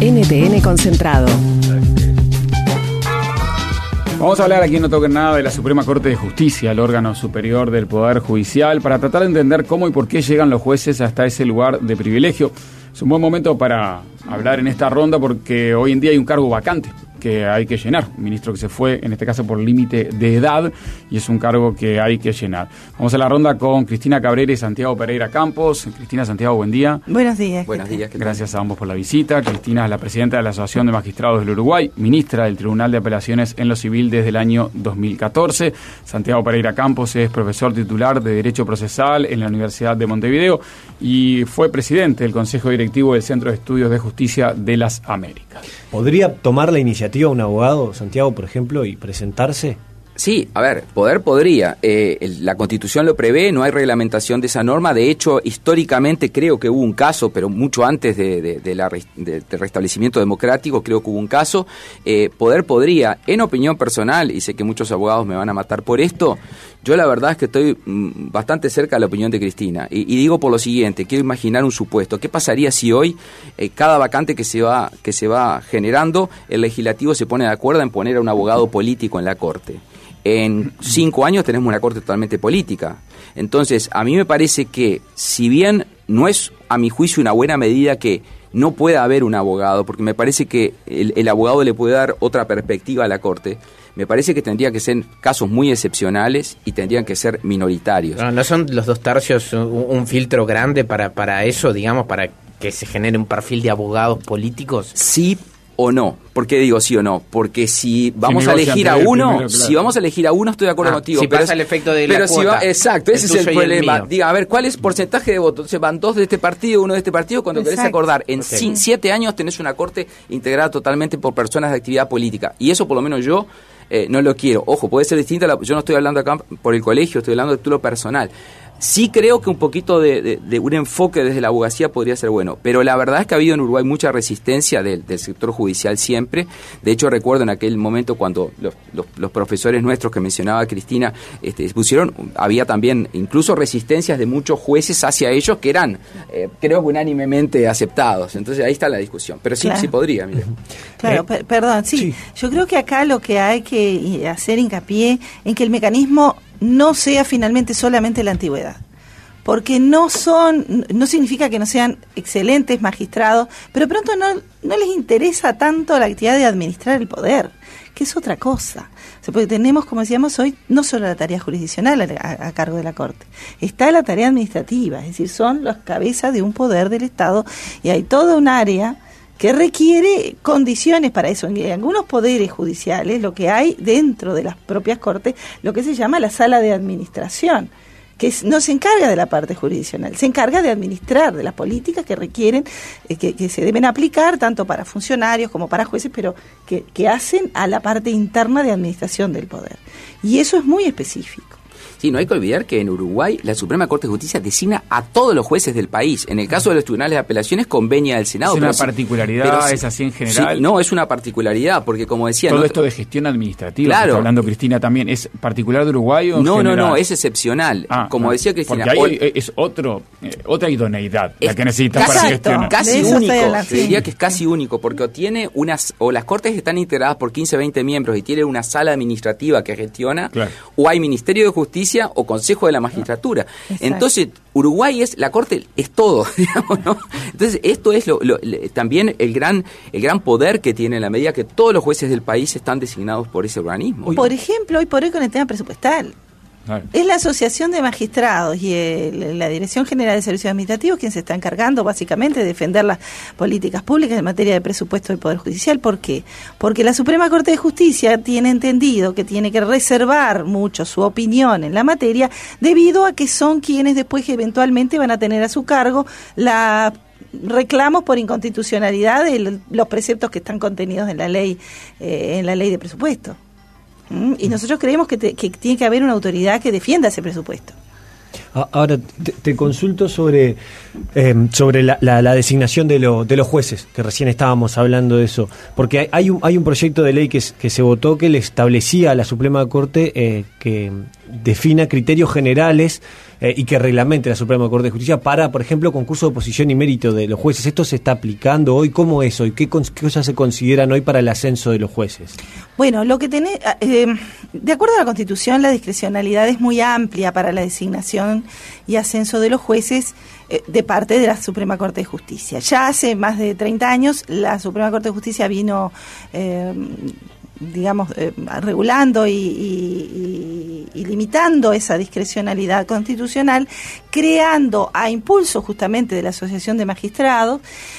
NTN Concentrado. Vamos a hablar aquí en No Toquen Nada de la Suprema Corte de Justicia, el órgano superior del Poder Judicial, para tratar de entender cómo y por qué llegan los jueces hasta ese lugar de privilegio. Es un buen momento para hablar en esta ronda porque hoy en día hay un cargo vacante que hay que llenar. Un ministro que se fue, en este caso por límite de edad, y es un cargo que hay que llenar. Vamos a la ronda con Cristina Cabrera y Santiago Pereira Campos. Cristina, Santiago, buen día. Buenos días. Buenos días. Gracias a ambos por la visita. Cristina es la presidenta de la Asociación de Magistrados del Uruguay, ministra del Tribunal de Apelaciones en lo Civil desde el año 2014. Santiago Pereira Campos es profesor titular de Derecho Procesal en la Universidad de Montevideo y fue presidente del Consejo Directivo del Centro de Estudios de Justicia de las Américas. ¿Podría tomar la iniciativa un abogado, Santiago, por ejemplo, y presentarse? Sí, a ver, podría. La Constitución lo prevé, no hay reglamentación de esa norma. De hecho, históricamente creo que hubo un caso, pero mucho antes del restablecimiento democrático, creo que hubo un caso. Podría. En opinión personal, y sé que muchos abogados me van a matar por esto, yo la verdad es que estoy bastante cerca de la opinión de Cristina. Y digo por lo siguiente, quiero imaginar un supuesto. ¿Qué pasaría si hoy, cada vacante que se va generando, el legislativo se pone de acuerdo en poner a un abogado político en la Corte? En 5 años tenemos una Corte totalmente política. Entonces, a mí me parece que, si bien no es, a mi juicio, una buena medida que no pueda haber un abogado, porque me parece que el abogado le puede dar otra perspectiva a la Corte, me parece que tendría que ser casos muy excepcionales y tendrían que ser minoritarios. ¿No son los 2/3 un filtro grande para eso, digamos, para que se genere un perfil de abogados políticos? Sí o no. ¿Por qué digo sí o no? Porque si vamos a elegir a uno, primero, claro. Si vamos a elegir a uno, estoy de acuerdo contigo. Si pasa el efecto de la cuota. Exacto, ese es el problema. Diga, a ver, ¿cuál es el porcentaje de votos? Entonces van 2 de este partido, 1 de este partido. Cuando querés acordar, en 7 años tenés una Corte integrada totalmente por personas de actividad política. Y eso, por lo menos yo, no lo quiero. Ojo, puede ser distinta. Yo no estoy hablando acá por el colegio, estoy hablando de título personal. Sí creo que un poquito de un enfoque desde la abogacía podría ser bueno, pero la verdad es que ha habido en Uruguay mucha resistencia del sector judicial siempre. De hecho, recuerdo en aquel momento cuando los profesores nuestros que mencionaba Cristina pusieron, había también incluso resistencias de muchos jueces hacia ellos que eran, creo que unánimemente aceptados. Entonces ahí está la discusión, pero sí, claro. Sí podría. Mire. Claro, perdón, sí. Yo creo que acá lo que hay que hacer hincapié en que el mecanismo no sea finalmente solamente la antigüedad, porque no significa que no sean excelentes magistrados, pero pronto no les interesa tanto la actividad de administrar el poder, que es otra cosa. O sea, porque tenemos, como decíamos hoy, no solo la tarea jurisdiccional a cargo de la Corte, está la tarea administrativa, es decir, son las cabezas de un poder del Estado y hay toda un área que requiere condiciones para eso. En algunos poderes judiciales, lo que hay dentro de las propias cortes, lo que se llama la sala de administración, que no se encarga de la parte jurisdiccional, se encarga de administrar, de las políticas que requieren, que se deben aplicar tanto para funcionarios como para jueces, pero que hacen a la parte interna de administración del poder. Y eso es muy específico. Sí, no hay que olvidar que en Uruguay la Suprema Corte de Justicia designa a todos los jueces del país. En el caso de los tribunales de apelaciones convenia del Senado. ¿Es una particularidad? ¿Es así en general? Sí, no, es una particularidad, porque como decía... Todo esto de gestión administrativa, claro. Que está hablando Cristina también, ¿es particular de Uruguay o en general? No, es excepcional. Como decía Cristina... Porque ahí es otra idoneidad la que necesitas para gestionar. Casi único, diría que es casi único, porque o las cortes están integradas por 15, 20 miembros y tienen una sala administrativa que gestiona, claro. O hay Ministerio de Justicia o Consejo de la Magistratura. Exacto. Entonces, Uruguay la Corte es todo, digamos, ¿no? Entonces, esto es también el gran poder que tiene en la medida que todos los jueces del país están designados por ese organismo. Por ejemplo, hoy por hoy con el tema presupuestal. Claro. Es la Asociación de Magistrados y la Dirección General de Servicios Administrativos quien se está encargando básicamente de defender las políticas públicas en materia de presupuesto del Poder Judicial. ¿Por qué? Porque la Suprema Corte de Justicia tiene entendido que tiene que reservar mucho su opinión en la materia debido a que son quienes después eventualmente van a tener a su cargo reclamos por inconstitucionalidad de los preceptos que están contenidos en la ley de presupuesto. Y nosotros creemos que tiene que haber una autoridad que defienda ese presupuesto. Ahora te consulto sobre la designación de los jueces, que recién estábamos hablando de eso, porque hay un proyecto de ley que se votó que le establecía a la Suprema Corte que defina criterios generales y que reglamente la Suprema Corte de Justicia para, por ejemplo, concurso de oposición y mérito de los jueces. ¿Esto se está aplicando hoy? ¿Cómo es hoy? ¿Qué cosas se consideran hoy para el ascenso de los jueces? Bueno, lo que de acuerdo a la Constitución, la discrecionalidad es muy amplia para la designación y ascenso de los jueces de parte de la Suprema Corte de Justicia. Ya hace más de 30 años la Suprema Corte de Justicia vino regulando y limitando esa discrecionalidad constitucional, creando a impulso justamente de la Asociación de Magistrados,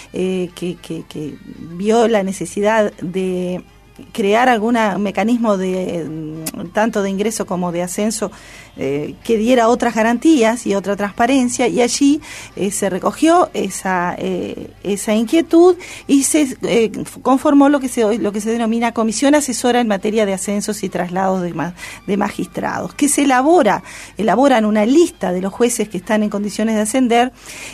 que vio la necesidad de crear algún mecanismo tanto de ingreso como de ascenso que diera otras garantías y otra transparencia, y allí se recogió esa inquietud y se conformó lo que se denomina Comisión Asesora en materia de ascensos y traslados de magistrados, que se elaboran una lista de los jueces que están en condiciones de ascender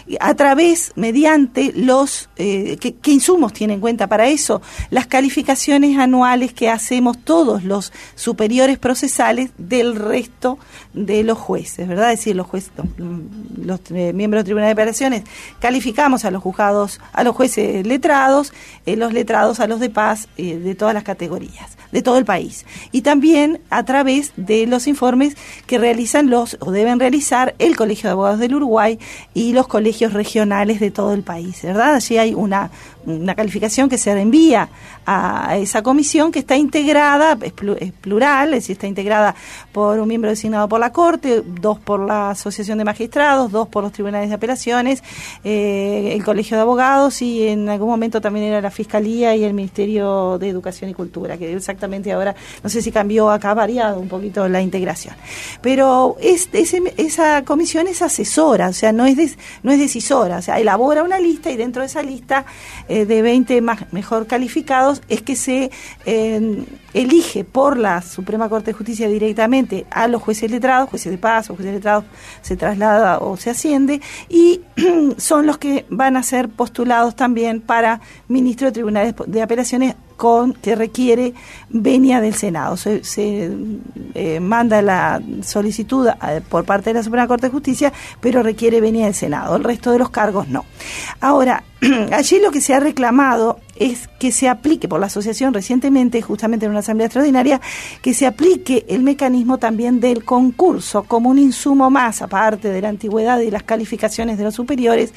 mediante los ¿qué insumos tiene en cuenta para eso? Las calificaciones anuales que hacemos todos los superiores procesales del resto de los jueces, ¿verdad? Es decir, los miembros del Tribunal de Apelaciones calificamos a los juzgados, a los jueces letrados, los letrados a los de paz de todas las categorías, de todo el país. Y también a través de los informes que realizan o deben realizar el Colegio de Abogados del Uruguay y los colegios regionales de todo el país, ¿verdad? Allí hay una calificación que se envía a esa comisión, que está integrada, es plural, es decir, está integrada por un miembro designado por la Corte, 2 por la Asociación de Magistrados, 2 por los Tribunales de Apelaciones, el Colegio de Abogados, y en algún momento también era la Fiscalía y el Ministerio de Educación y Cultura, que exactamente ahora, no sé si cambió, acá ha variado un poquito la integración. Pero esa comisión es asesora, o sea, no es decisora, o sea, elabora una lista y dentro de esa lista de 20 mejor calificados es que se elige por la Suprema Corte de Justicia directamente a los jueces letrados, jueces de paz o jueces letrados, se traslada o se asciende, y son los que van a ser postulados también para ministro de Tribunales de Apelaciones que requiere venia del Senado. Se manda la solicitud por parte de la Suprema Corte de Justicia, pero requiere venia del Senado. El resto de los cargos no. Ahora, allí lo que se ha reclamado es que se aplique por la asociación recientemente, justamente en una asamblea extraordinaria, que se aplique el mecanismo también del concurso como un insumo más, aparte de la antigüedad y las calificaciones de los superiores,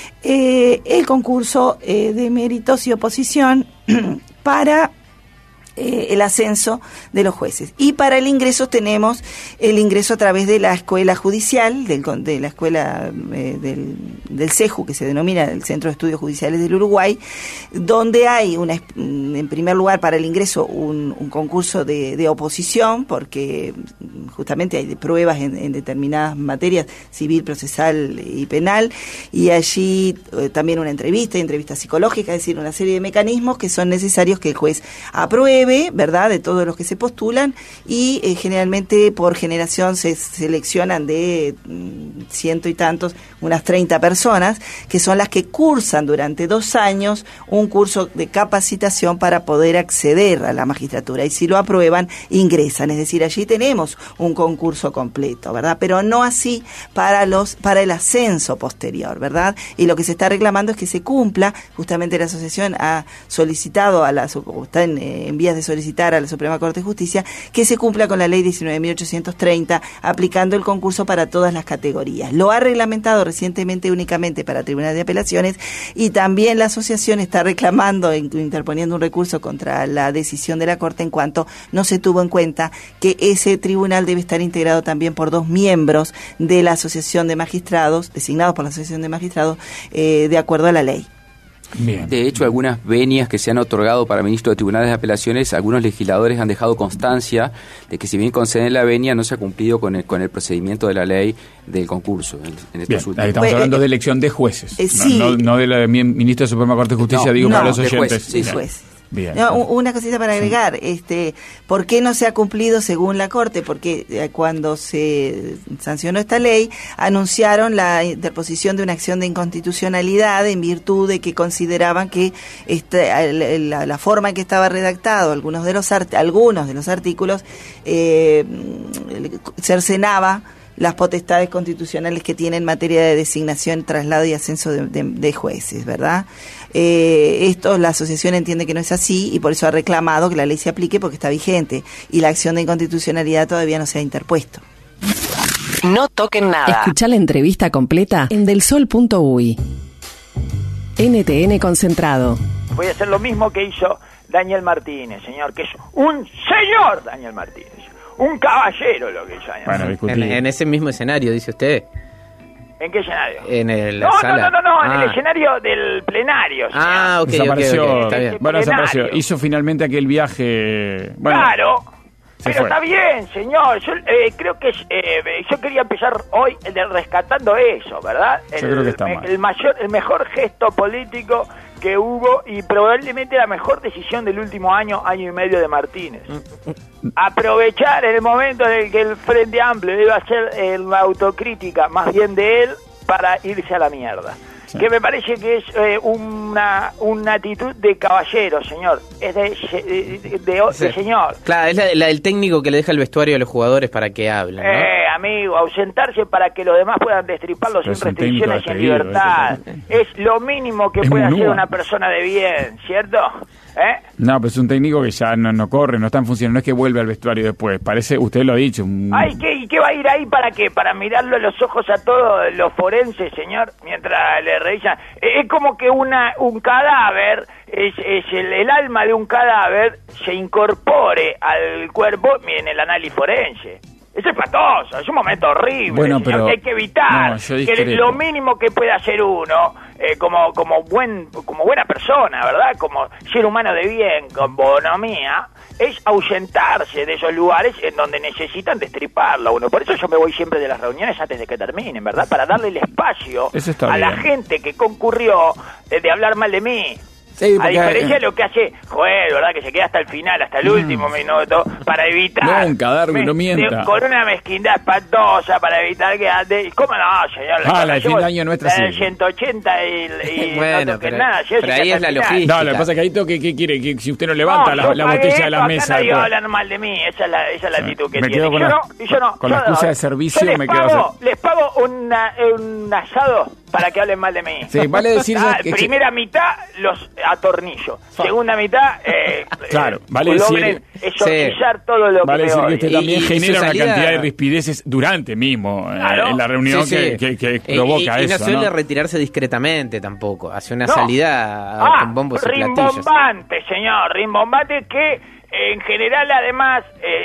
el concurso de méritos y oposición para el ascenso de los jueces. Y para el ingreso tenemos el ingreso a través de la escuela judicial, de la escuela del CEJU, que se denomina el Centro de Estudios Judiciales del Uruguay, donde hay en primer lugar para el ingreso un concurso de oposición, porque justamente hay pruebas en determinadas materias, civil, procesal y penal, y allí también una entrevista psicológica, es decir, una serie de mecanismos que son necesarios que el juez apruebe, ¿verdad?, de todos los que se postulan, y generalmente por generación se seleccionan de ciento y tantos, unas 30 personas, que son las que cursan durante 2 años un curso de capacitación para poder acceder a la magistratura, y si lo aprueban, ingresan. Es decir, allí tenemos un concurso completo, ¿verdad?, pero no así para el ascenso posterior, ¿verdad? Y lo que se está reclamando es que se cumpla. Justamente la asociación ha solicitado está en vías de solicitar a la Suprema Corte de Justicia que se cumpla con la ley 19.830, aplicando el concurso para todas las categorías. Lo ha reglamentado recientemente únicamente para tribunales de apelaciones, y también la asociación está reclamando, interponiendo un recurso contra la decisión de la Corte en cuanto no se tuvo en cuenta que ese tribunal debe estar integrado también por 2 miembros de la Asociación de Magistrados, designados por la Asociación de Magistrados, de acuerdo a la ley. Bien. De hecho, algunas venias que se han otorgado para ministro de tribunales de apelaciones, algunos legisladores han dejado constancia de que si bien conceden la venia, no se ha cumplido con el procedimiento de la ley del concurso en estos últimos. Ahí estamos hablando de elección de jueces, sí. no de la ministro de Suprema Corte de Justicia, para los oyentes. Jueces, jueces. Bien. No, una cosita para agregar, ¿por qué no se ha cumplido según la Corte? Porque cuando se sancionó esta ley, anunciaron la interposición de una acción de inconstitucionalidad en virtud de que consideraban que la forma en que estaba redactado algunos de los artículos cercenaba las potestades constitucionales que tienen en materia de designación, traslado y ascenso de jueces, ¿verdad? La asociación entiende que no es así y por eso ha reclamado que la ley se aplique porque está vigente y la acción de inconstitucionalidad todavía no se ha interpuesto. No toquen nada. Escuchá la entrevista completa en delsol.uy. NTN Concentrado. Voy a hacer lo mismo que hizo Daniel Martínez, señor, que es un señor Daniel Martínez. Un caballero lo que hizo Daniel. Bueno, en ese mismo escenario, dice usted. ¿En qué escenario? En el No, en el Ah. escenario del plenario, señor. Ah, ok, desapareció. está bien. Bueno, desapareció. Plenario. Hizo finalmente aquel viaje. Bueno, Claro. se Pero fue. está bien, señor. Yo creo que yo quería empezar hoy rescatando eso, ¿verdad? Yo creo que está mal. El mejor gesto político que hubo y probablemente la mejor decisión del último año y medio de Martínez. Aprovechar el momento en el que el Frente Amplio iba a hacer la autocrítica más bien de él para irse a la mierda. Sí. Que me parece que es una actitud de caballero, señor. Es de señor. Claro, es la del técnico que le deja el vestuario a los jugadores para que hablen, ¿no? Amigo, ausentarse para que los demás puedan destriparlo Pero sin es un técnico restricciones y en despedido, libertad. Es lo mínimo que Es puede hacer Munúa. una persona de bien, ¿cierto? No, pues es un técnico que ya no corre, no está en función, no es que vuelve al vestuario después. Parece, usted lo ha dicho. Ay, ¿y qué va a ir ahí para qué? ¿Para mirarlo a los ojos a todos los forenses, señor? Mientras le revisan. Es como que un cadáver, el alma de un cadáver se incorpore al cuerpo en el análisis forense. Es espantoso, es un momento horrible, Bueno, señor, pero que hay que evitar. no, yo Que discrepo. lo mínimo que puede hacer uno, como buena persona, ¿verdad? Como ser humano de bien, con bonomía, es ausentarse de esos lugares en donde necesitan destriparlo a uno. Por eso yo me voy siempre de las reuniones antes de que terminen, ¿verdad? Para darle el espacio Eso está a la bien. gente que concurrió de hablar mal de mí. Sí, A porque- diferencia de lo que hace Joel, ¿verdad? Que se queda hasta el final, hasta el último minuto, para evitar... Nunca, Darwin, no mienta. Con una mezquindad espantosa para evitar que ande... ¿Cómo no, señor? La de fin de año nuestra La sí. del 180 y Bueno, no toquen pero- nada. Si pero eso ahí ya es la está al final. logística. No, lo que pasa es que ahí ¿qué quiere? Que si usted no levanta No, yo la pagué botella de esto, la acá mesa. nadie después. hablan mal de mí, esa es la actitud que Me tiene. quedo con Yo la- no, yo no. con la yo excusa no. de servicio Yo me quedo les pago un asado para que hablen mal de mí. Sí, vale decir que- primera mitad los atornillo. Segunda mitad Claro, vale logren decir- exorcizar todo lo Vale que decir me que usted odia. también Y su genera una salida- cantidad de rispideces durante mismo Claro. en la reunión Sí, sí. que provoca y eso. no suele ¿no? retirarse discretamente tampoco. Hace una No. salida con bombos y platillos. Rimbombante, señor, rimbombante que en general además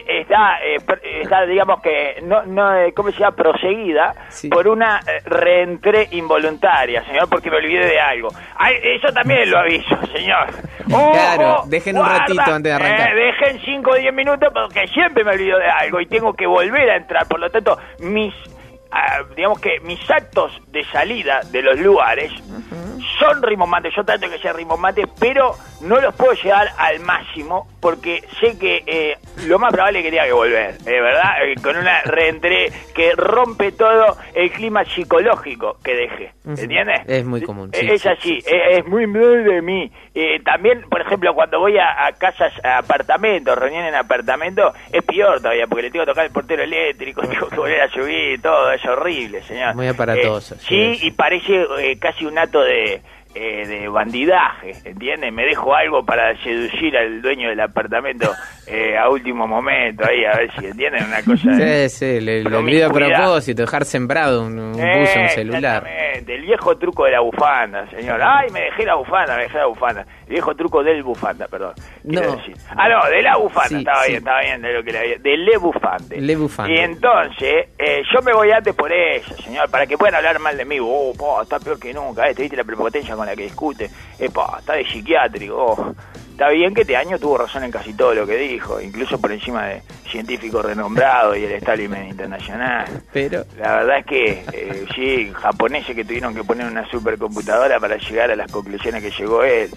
está digamos que ¿cómo se llama? Proseguida Sí. por una reentré involuntaria, señor, porque me olvidé de algo. Ay, eso también lo aviso, señor. Claro, dejen un ratito antes de arrancar. Dejen 5 o 10 minutos porque siempre me olvido de algo y tengo que volver a entrar, por lo tanto, digamos que mis actos de salida de los lugares son rimbombantes. Yo trato de que sean rimbombantes, pero no los puedo llevar al máximo porque sé que lo más probable es que tenga que volver, ¿verdad? Con una reentré que rompe todo el clima psicológico que dejé, ¿entiendes? Es muy común, sí, Es sí, así, es muy de mí. También, por ejemplo, cuando voy a casas, a apartamentos, reuniones en apartamentos, es peor todavía, porque le tengo que tocar el portero eléctrico, tengo que volver a subir, todo, es horrible, señor. Muy aparatoso, Sí, sí. y parece casi un acto de bandidaje, ¿entiendes? Me dejo algo para seducir al dueño del apartamento a último momento, ahí a ver si entienden una cosa. Sí, le olvido a promiscuidad. propósito, dejar sembrado un buzo, un celular. Exactamente, el viejo truco de la bufanda, señor. Ay, me dejé la bufanda. El viejo truco del bufanda, perdón. quiero No. decir. No, de la bufanda, Sí, estaba sí. bien, de lo que le había. De le bufande. Le bufande. Y entonces, yo me voy antes por eso, señor, para que puedan hablar mal de mí. Está peor que nunca, ¿te viste la prepotencia con la que discute? Está de psiquiátrico, Está bien que este año tuvo razón en casi todo lo que dijo, incluso por encima de científicos renombrados y el establishment internacional. Pero La verdad es que sí, japoneses que tuvieron que poner una supercomputadora para llegar a las conclusiones que llegó él.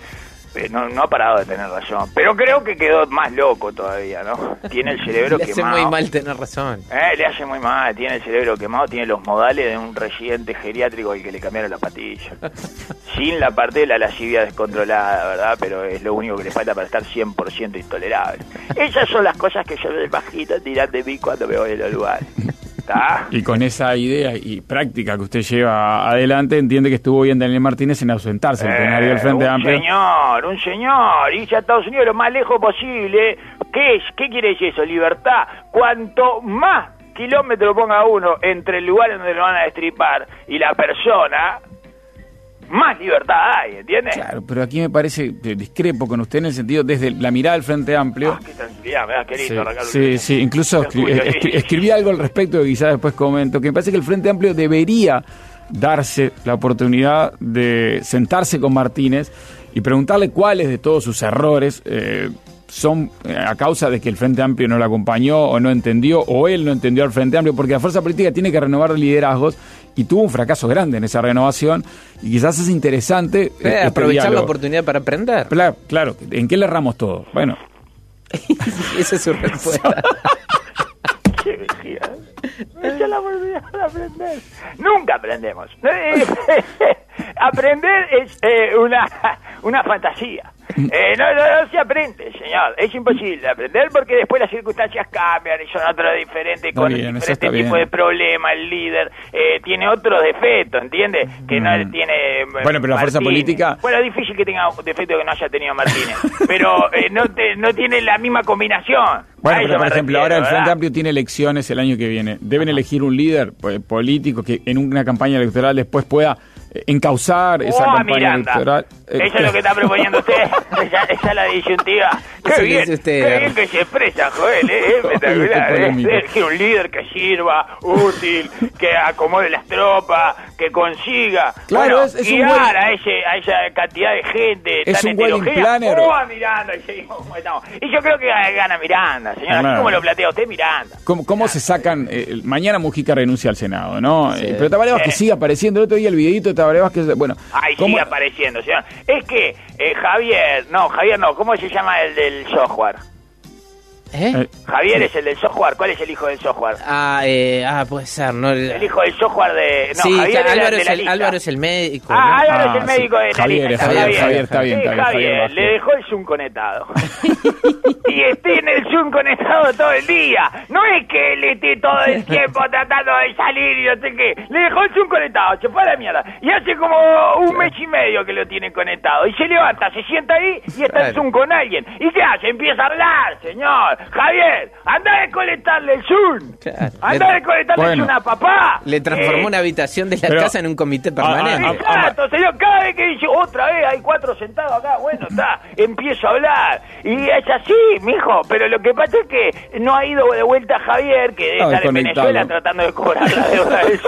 no ha parado de tener razón. Pero creo que quedó más loco todavía, ¿no? Tiene el cerebro le quemado. hace muy mal tener razón. Le hace muy mal, tiene el cerebro quemado, tiene los modales de un residente geriátrico al que le cambiaron la patilla. Sin la parte de la lascivia descontrolada, ¿verdad? Pero es lo único que le falta para estar 100% intolerable. Esas son las cosas que yo me imagino tirar de mí cuando me voy a los lugares. ¿Está? Y con esa idea y práctica que usted lleva adelante, entiende que estuvo bien Daniel Martínez en ausentarse del plenario del Frente Amplio. Un señor, irse a Estados Unidos lo más lejos posible. ¿Qué quiere decir eso? Libertad. Cuanto más kilómetros ponga uno entre el lugar donde lo van a destripar y la persona, más libertad hay, ¿entiendes? Claro, pero aquí me parece, discrepo con usted en el sentido, desde la mirada del Frente Amplio. Qué tranquilidad, me da querido, Sí, incluso escribí algo al respecto que quizás después comento, que me parece que el Frente Amplio debería darse la oportunidad de sentarse con Martínez y preguntarle cuáles de todos sus errores son a causa de que el Frente Amplio no lo acompañó o no entendió, o él no entendió al Frente Amplio, porque la fuerza política tiene que renovar liderazgos y tuvo un fracaso grande en esa renovación, y quizás es interesante aprovechar la oportunidad para aprender. Claro, ¿en qué le erramos todo? Bueno. Esa es su respuesta. Qué vigía. Echa la oportunidad para aprender. Nunca aprendemos. Aprender es una fantasía. No se aprende, señor. Es imposible aprender porque después las circunstancias cambian y son otras diferentes, con diferentes tipos de problemas. El líder tiene otros defectos, ¿entiendes? Que no tiene. Bueno, pero la fuerza política. Bueno, es difícil que tenga defectos que no haya tenido Martínez, pero no tiene la misma combinación. Bueno, pero por ejemplo, ahora el Frente Amplio tiene elecciones el año que viene. Deben elegir un líder político que en una campaña electoral después pueda encauzar esa campaña electoral. Eso es lo que está proponiendo usted. Esa es la disyuntiva. Qué bien que se expresa, Joel. Espectacular. Elegir un líder que sirva, útil, que acomode las tropas, que consiga guiar a esa cantidad de gente es tan heterogénea. Miranda, y seguimos como estamos. Y yo creo que gana Miranda, señora. Así como lo plantea usted, Miranda. ¿Cómo se sacan? Mañana Mujica renuncia al Senado, ¿no? Pero Tabaré Vázquez sigue apareciendo. El otro día el videito de Tabaré Vázquez, bueno. Sigue apareciendo, señor. Es que Javier no, ¿cómo se llama el del software? Javier es el del software. ¿Cuál es el hijo del software? Puede ser, ¿no? El hijo del software de... No, sí, Javier Álvaro es el médico. Álvaro es el médico de la Javier, lista. Javier, está bien. Javier, le dejó el Zoom conectado. Y esté en el Zoom conectado todo el día. No es que él esté todo el tiempo tratando de salir y no sé qué. Le dejó el Zoom conectado, se fue a la mierda. Y hace como un mes y medio que lo tiene conectado. Y se levanta, se sienta ahí y está en Zoom con alguien. ¿Y qué hace? Empieza a hablar, señor. Javier, anda a desconectarle el Zoom. Anda a desconectarle el Zoom a papá. Le transformó una habitación de la casa en un comité permanente. Exacto, señor. Cada vez que dice, otra vez hay 4 sentados acá, bueno, está, empiezo a hablar. Y es así, mijo. Pero lo que pasa es que no ha ido de vuelta Javier, que debe estar en Venezuela tratando de cobrar la deuda del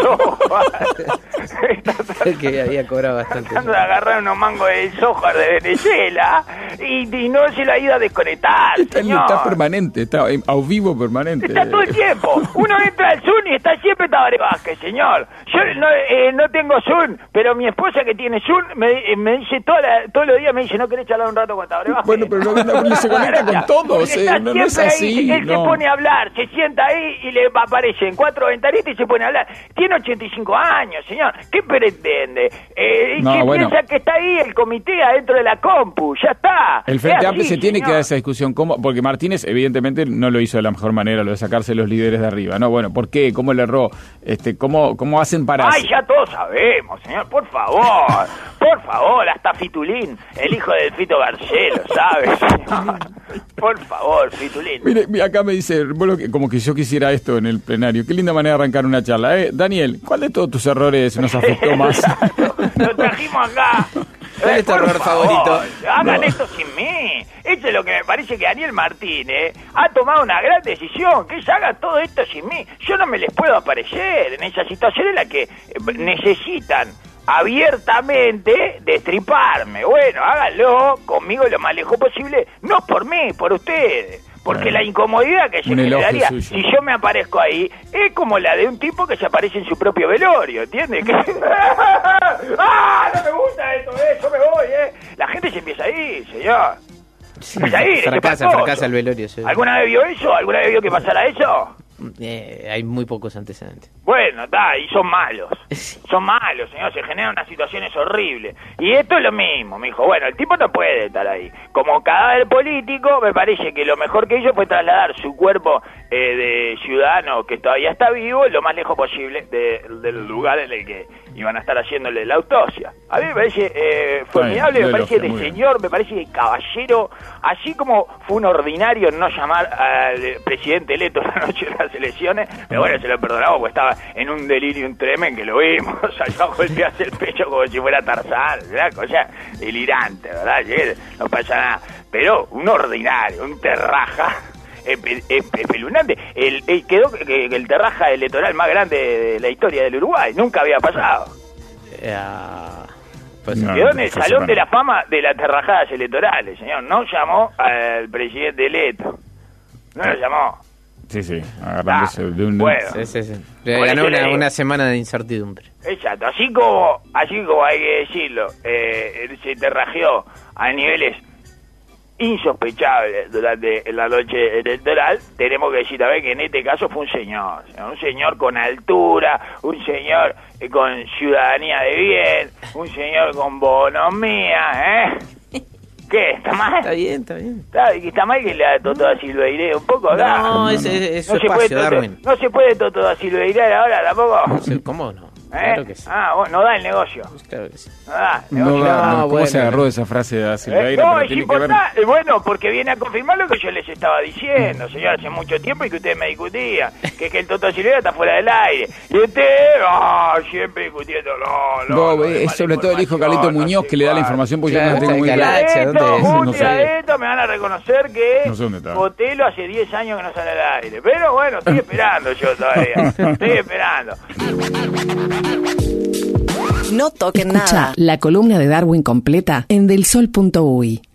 software. Que había cobrado bastante. Tratando de agarrar unos mangos del software de Venezuela y no se lo ha ido a desconectar, señor. Está permanente, está a vivo permanente. Está todo el tiempo. Uno entra al Zoom y está siempre Tabaré Vázquez, señor. Yo no tengo Zoom, pero mi esposa que tiene Zoom me dice todos los días, me dice, ¿no querés charlar un rato con Tabaré Vázquez? Bueno, pero no se conecta con todos, no es así. Él se pone a hablar, se sienta ahí y le aparecen 4 ventanistas y se pone a hablar. Tiene 85 años, señor. ¿Qué pretende? Piensa que está ahí el comité adentro de la compu, ya está. El Frente Amplio se tiene que dar esa discusión, porque Martínez evidentemente no lo hizo de la mejor manera, lo de sacarse los líderes de arriba, ¿no? Bueno, ¿por qué? ¿Cómo le erró? ¿Cómo hacen para...? Ya todos sabemos, señor, por favor, hasta Fitulín, el hijo del Fito Barcelo, ¿sabe, señor? Por favor, Fitulín. Mire, acá me dice, como que yo quisiera esto en el plenario. Qué linda manera de arrancar una charla, Daniel, ¿cuál de todos tus errores nos afectó más? Lo trajimos acá. ¿Cuál es tu error favorito? Hagan esto sin mí. Eso es lo que me parece que Daniel Martínez ha tomado una gran decisión, que ellos hagan todo esto sin mí. Yo no me les puedo aparecer en esa situación en la que necesitan abiertamente destriparme. Bueno, háganlo conmigo lo más lejos posible, no por mí, por ustedes. Porque la incomodidad que se generaría si yo me aparezco ahí es como la de un tipo que se aparece en su propio velorio, ¿entiendes? No me gusta esto, yo me voy, La gente gente se empieza a ir, señor. Se empieza a ir, fracasa el velorio. Sí. ¿Alguna vez vio eso? ¿Alguna vez vio que pasara eso? Hay muy pocos antecedentes. Bueno, y son malos. Son malos, señor. Se generan unas situaciones horribles. Y esto es lo mismo, me dijo. Bueno, el tipo no puede estar ahí. Como cadáver político, me parece que lo mejor que hizo fue trasladar su cuerpo de ciudadano que todavía está vivo lo más lejos posible del lugar en el que iban a estar haciéndole la autopsia. A mí me parece formidable, me parece de señor, me parece de caballero. Así como fue un ordinario no llamar al presidente electo la noche de las elecciones, pero bueno, se lo perdonamos porque estaba en un delirium tremendo que lo vimos, salió a golpearse el pecho como si fuera Tarzán, una cosa delirante, ¿verdad? No pasa nada, pero un ordinario, un terraja espeluznante, quedó el terraja electoral más grande de la historia del Uruguay, nunca había pasado. Quedó en el salón de la fama de las terrajadas electorales, señor. No llamó al presidente electo. No lo llamó. Sí, agarrándose de un... Bueno, sí. Le ganó una semana de incertidumbre. Exacto, así como hay que decirlo, se terrajeó a niveles insospechables durante la noche electoral, tenemos que decir también que en este caso fue un señor con altura, un señor con ciudadanía de bien, un señor con bonomía, ¿Qué? ¿Está mal? Está bien. ¿Está mal que la Toto da Silveira un poco acá? No, es su espacio, Darwin. ¿No se puede Toto da Silveira ahora tampoco? ¿Cómo no? Claro que sí. No da el negocio. Claro que sí. No da. ¿Cómo se agarró esa frase de Silveira? No, es importante. Bueno, porque viene a confirmar lo que yo les estaba diciendo, señor, hace mucho tiempo y que ustedes me discutían, que el Toto Silveira está fuera del aire. Y usted, siempre discutiendo, sobre todo el hijo Carlito Muñoz que le da la información porque yo no la tengo muy clara. Un día de esto me van a reconocer que Botelo hace 10 años que no sale al aire. Pero bueno, estoy esperando yo todavía. Estoy esperando. No toquen Escucha nada. La columna de Darwin completa en delsol.uy.